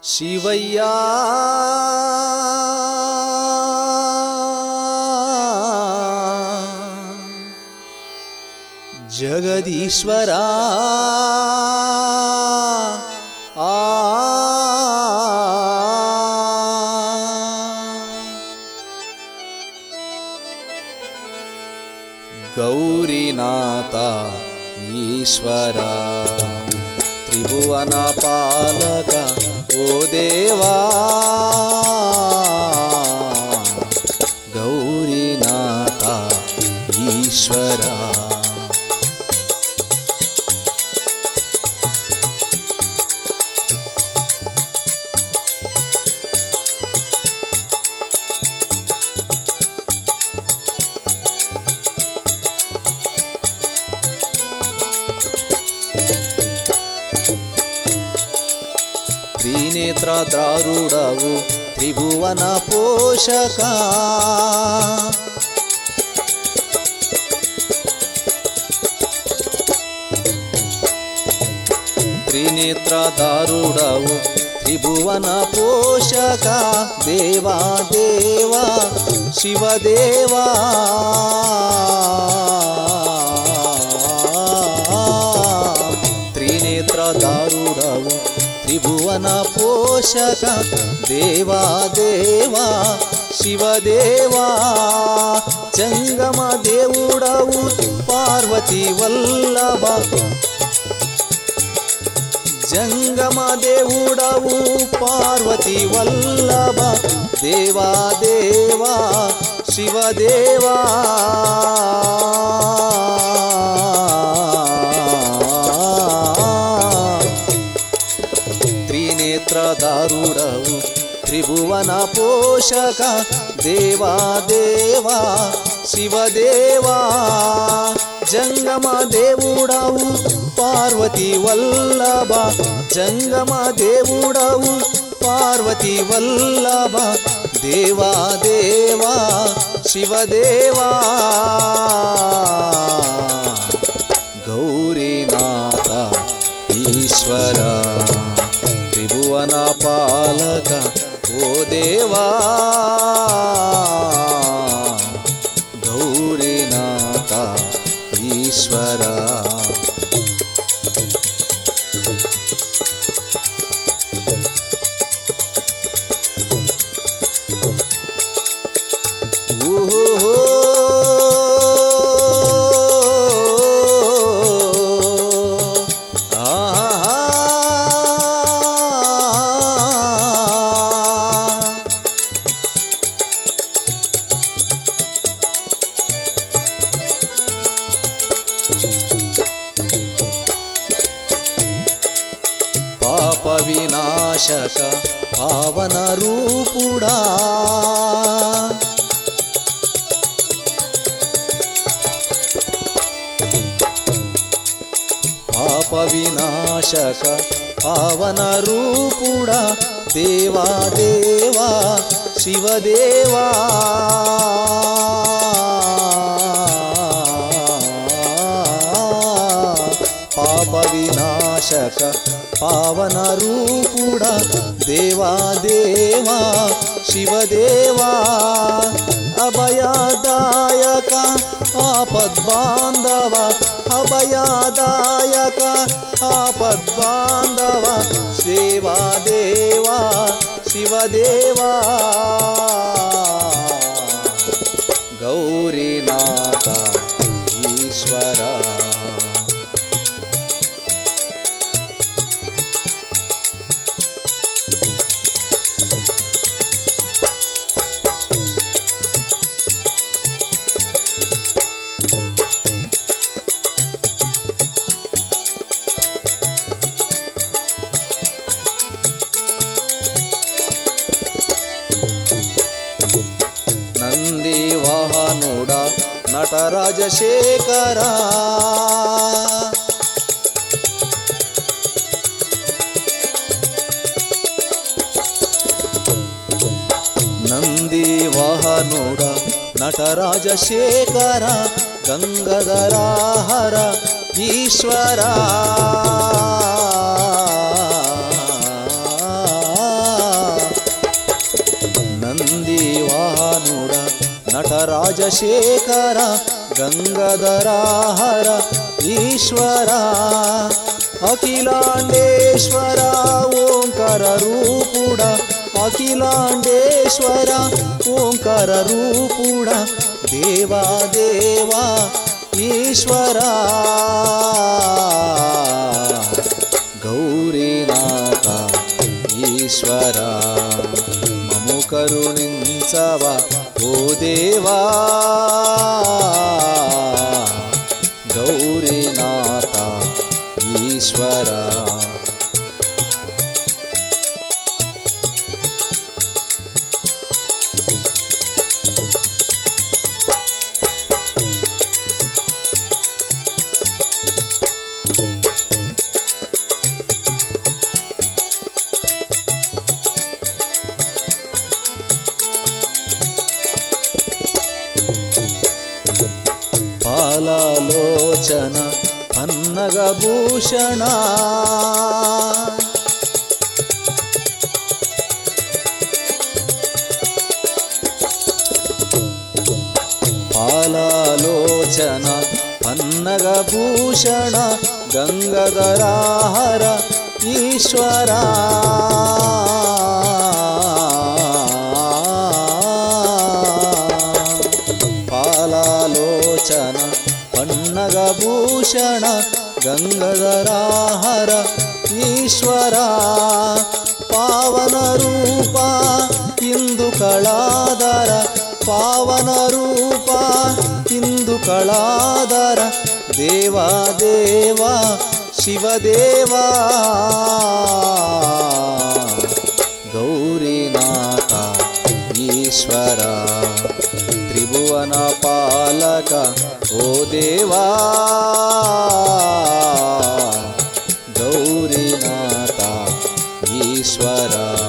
శివయ్యా జగదీశ్వరా గౌరీనాథ ఈశ్వరా త్రిభువన పాలక ఓ దేవా గౌరీనాథ ఈశ్వరా త్రినేత్రదారుడవు త్రిభువన పోషక త్రినేత్రదారుడవు త్రిభువన పోషక దేవా దేవా శివదేవా త్రినేత్రదారుడవు త్రిభువన పోషక దేవా దేవా శివదేవా జంగమ దేవుడవు పార్వతీ వల్లభ జంగమ దేవుడవు పార్వతీ వల్లభ దేవా దేవా శివదేవా త్రినేత్రదారుడవు త్రిభువన పోషక దేవా దేవా శివదేవా జంగమ దేవుడవు పార్వతీ వల్లభ జంగమ దేవుడవు పార్వతీ వల్లభ దేవా దేవా శివదేవా గౌరీనాథ ఈశ్వరా త్రిభువన పాలక ఓ దేవా గౌరీనాథ ఈశ్వరా పాప వినాశక పావన రూపుడా పాప వినాశక పావన రూపుడా దేవా దేవా శివదేవా పాప వినాశక పావన రూపుడా దేవా దేవా శివదేవా అభయదాయక ఆపద్బాంధవ అభయదాయక ఆపద్బాంధవ దేవా దేవా శివదేవా గౌరీనాథ ఈశ్వరా నంది వాహనుడా నటరాజశేఖరా నంది వాహనుడా నటరాజశేఖర గంగధరాహర ఈశ్వరా రాజశేఖర గంగాధరాహర ఈశ్వర అఖిలాండేశ్వర ఓంకార రూపుడ అఖిలాండేశ్వర ఓంకార రూపుడ దేవా దేవా ఈశ్వర గౌరీనాథ ఈశ్వర మము కరుణించవా ఓ దేవా గౌరీనాథ ఈశ్వర పాలలోచన పన్నగభూషణ పాలలోచన పన్నగభూషణ గంగాధరాహర ఈశ్వర పాలలోచన పన్నగభూషణ గంగాధరాహర ఈశ్వర పావన రూప ఇందు కళాధర పావన రూప ఇందు కళాధర దేవా దేవా శివదేవా గౌరీనాథ ఈశ్వర త్రిభువన పాలక ఓ దేవా గౌరీనాథ ఈశ్వర